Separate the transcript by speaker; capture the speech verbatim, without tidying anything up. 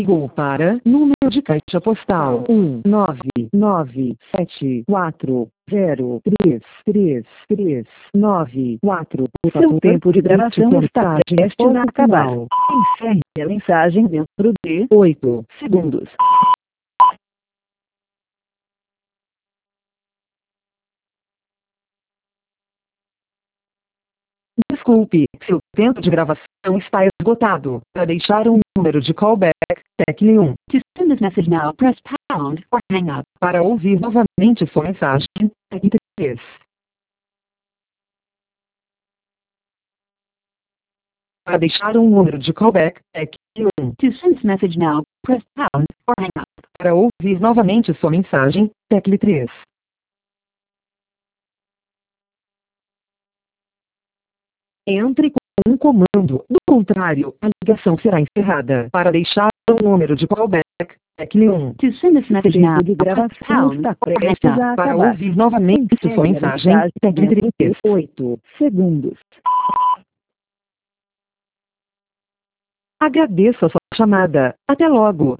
Speaker 1: Ligou para número de caixa postal um nove nove sete quatro zero três três três nove quatro. O seu tempo de gravação está prestes a acabar. Encerre a mensagem dentro de oito segundos. Desculpe, seu tempo de gravação está esgotado. Para deixar um número de callback, tecle um.
Speaker 2: To send this message now, press pound or hang up.
Speaker 1: Para ouvir novamente sua mensagem, tecle três. Para deixar um número de callback, tecle um.
Speaker 2: To send this message now, press pound or hang up.
Speaker 1: Para ouvir novamente sua mensagem, tecle três. Entre com um comando, do contrário, a ligação será encerrada. Para deixar um número de callback, tecle um.
Speaker 2: To send this message now,
Speaker 1: de
Speaker 2: press
Speaker 1: gravação
Speaker 2: pound
Speaker 1: está
Speaker 2: or hang
Speaker 1: prestes a
Speaker 2: up.
Speaker 1: Para
Speaker 3: acabar.
Speaker 1: ouvir novamente sua mensagem, tecle três.
Speaker 3: oito segundos.
Speaker 1: Agradeço a sua chamada. Até logo.